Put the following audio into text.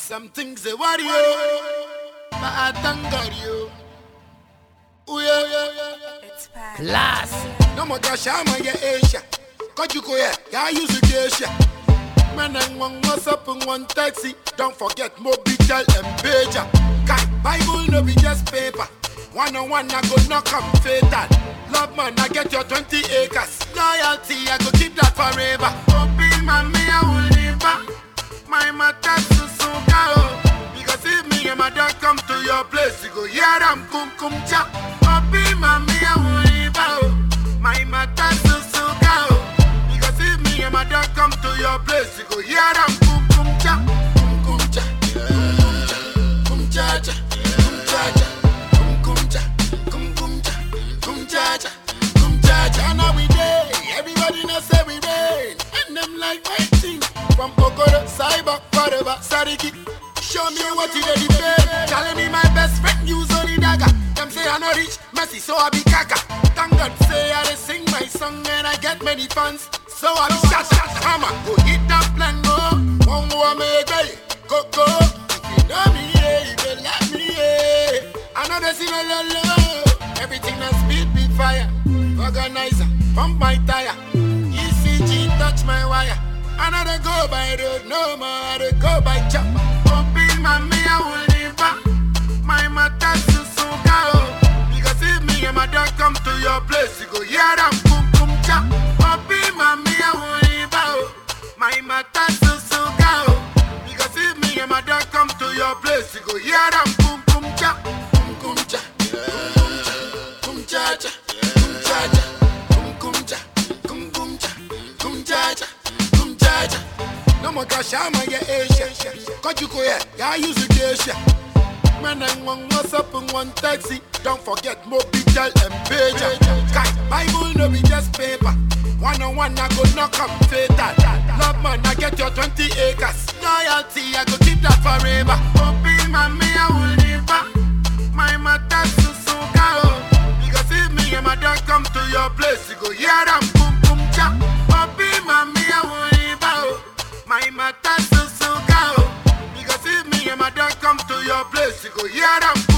Some things they worry you, but I thank God you. Ooh, yeah. It's packed. Class. No more Shama, yeah, Asia. Cause you go here, yeah, use the Asia. Man, and one what's up in one taxi. Don't forget Moby Tell and Pager. Guy, Bible no be just paper. One on one, I go knock up fatal. Love man, I get your 20 acres. Loyalty, I go keep that forever. Open my me, I will live. My matter to Sukao. Because if me and my dog come to your place, you go, yeah, I'm kum kum cha. Open my me, I will live. My matter to Sukao. Because if me and my dog come to your place, you go, yeah, I'm kum kum cha. Kum kum cha. Kum cha cha. Kum cha cha. Now we day, everybody knows say we rain. And them like fighting. From Okoro, Cyber, forever, Sariki. Show me what you ready pay. Telling me my best friend use only dagger. Them say I no rich, messy, so I be kaka. Thank God say I dey sing my song and I get many fans. So I be shot, hammer. Go hit that plan, go. One more me day, go. If you know me, yeah, you can let me, yeah. I know they see no love. Everything that speed be fire. Organizer, pump my tire. ECG touch my wire. Another go by road, no more. I go by chopper. Open my me, I will live. My matter to Sukao. Because if me and my dog come to your place, you go, yeah, I'm kum kum cha. Open my me, I will live. My matter to Sukao. Because if me and my dog come to your place, you go, yeah, I'm kum kum cha. Kum kum cha. Kum cha cha. No more Shama, yeah, Asia. Cause you go here, yeah, use the Asia. Man, and one what's up in one taxi. Don't forget Moby Tell and Pager. Guy, Bible no be just paper. One on one, I go knock up fatal. Love man, I get your 20 acres. Loyalty, I go keep that forever. Open my me, I will live. My matter to Sukao. Because if me and my dog come to your place, you go, yeah, I'm kum kum cha. Open my me, I will live. My matter to Sukao. Because if me and my dog come to your place, you go, yeah, I'm